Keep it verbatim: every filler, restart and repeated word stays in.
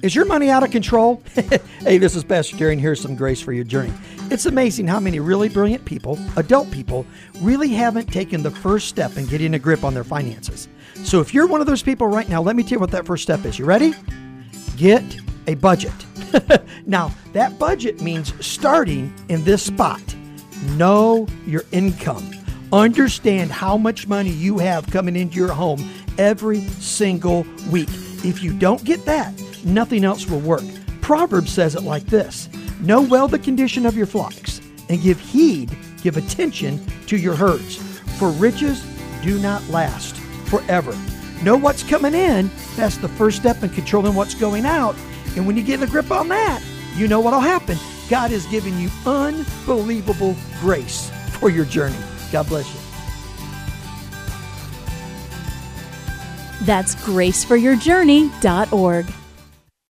Is your money out of control? Hey, this is Pastor Jerry, and here's some grace for your journey. It's amazing how many really brilliant people, adult people, really haven't taken the first step in getting a grip on their finances. So if you're one of those people right now, let me tell you what that first step is. You ready? Get a budget. Now, that budget means starting in this spot. Know your income. Understand how much money you have coming into your home every single week. If you don't get that, nothing else will work. Proverbs says it like this: know well the condition of your flocks, and give heed, give attention to your herds. For riches do not last forever. Know what's coming in. That's the first step in controlling what's going out. And when you get a grip on that, you know what'll happen. God is giving you unbelievable grace for your journey. God bless you. That's grace for your journey dot org.